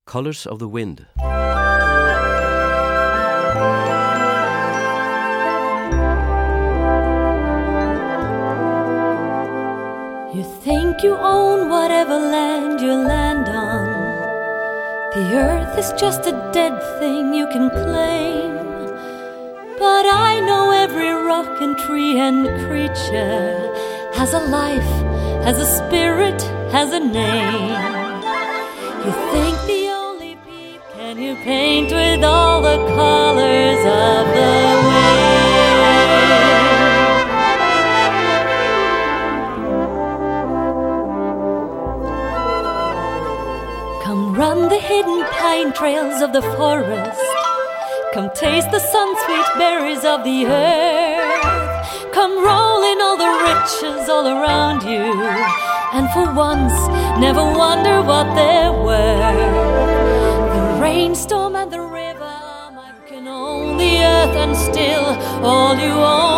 Colours of the Wind. You think you own whatever land you land on. The earth is just a dead thing you can claim. But I know every rock and tree and creature has a life, has a spirit, has a name. You think the only peep can you paint with all the colors of the wind. Come run the hidden pine trails of the forest. Come taste the sun-sweet berries of the earth. Come roll in all the riches all around you, and for once never wonder what they're worth. The rainstorm and the river can own the earth, and still all you own